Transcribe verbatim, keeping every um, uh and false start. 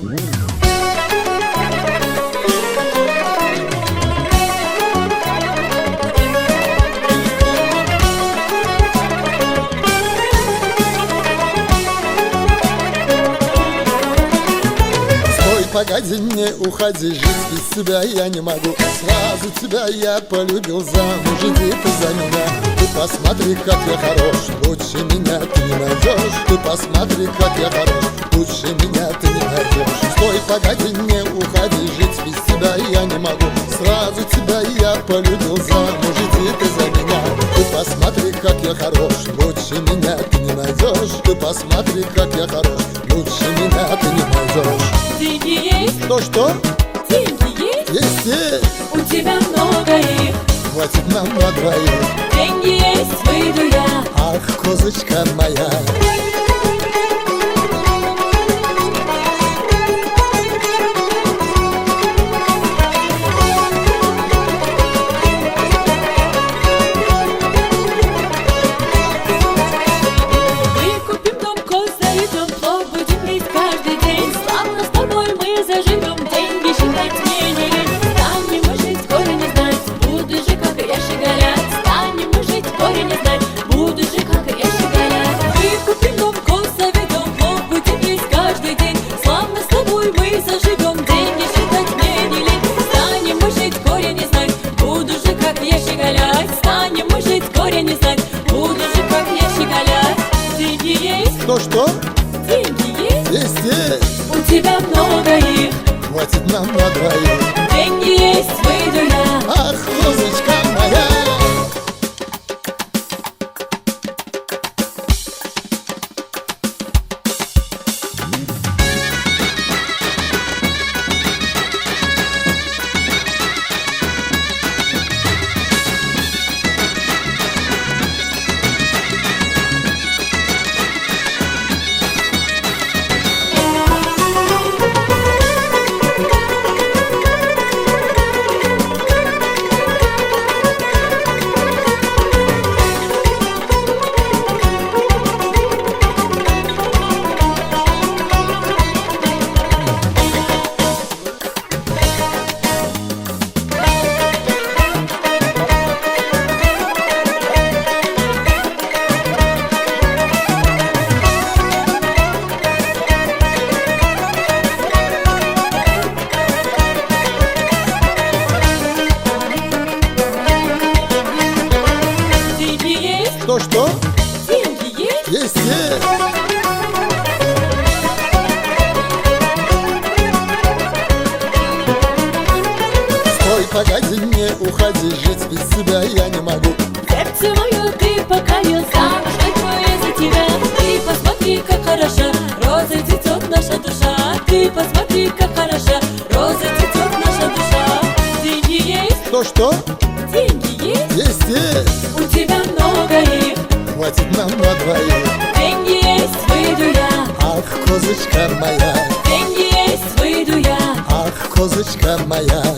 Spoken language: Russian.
Погоди, не уходи, жить без тебя я не могу. Сразу тебя я полюбил, замуж иди ты за меня. Ты посмотри, как я хорош, лучше меня ты не найдешь. Ты посмотри, как я хорош, лучше меня ты не найдешь. Стой, погоди, не уходи, жить без тебя я не могу. Сразу тебя я полюбил, замуж иди ты за меня. Ты посмотри, как я хорош, лучше меня ты не найдешь. Ты посмотри, как я хорош, лучше меня ты не найдешь. Деньги есть? То что? Деньги есть? Есть, есть. У тебя много их. Хватит нам на двоих. Деньги есть, выйду я. Ах, козочка моя. Выкупим дом, коз заведем, плов будем есть каждый день. Славно с тобой мы заживем, деньги считать мне не лень. Станем мы жить, горе не знать, буду же, как я щеголять. Станем мы жить, горе не знать, буду же, как я щеголять. Выкупим дом, коз заведем, плов будем есть каждый день. Славно с тобой мы заживем, деньги считать мне не лень. Станем мы жить, горе не знать, буду же, как я щеголять. Станем мы жить, горе не знать, буду же, как я щеголять. Деньги есть? То что? Деньги есть? Есть, есть. У тебя много их. Хватит нам на двоих. Деньги есть, выйду я. Ах, козочка моя. То что? Деньги есть? Есть, есть. Стой, погоди, не уходи, жить без тебя я не могу. Сердце мое, ты пока не замуж, возьму за тебя. Ты посмотри, как хороша, роза цветет наша душа. Ты посмотри, как хороша, роза цветет наша душа. Деньги есть? То что? Деньги есть? Есть, есть. У тебя много их. Хватит нам на двоих. Деньги есть, выйду я. Ах, козочка моя. Деньги есть, выйду я. Ах, козочка моя.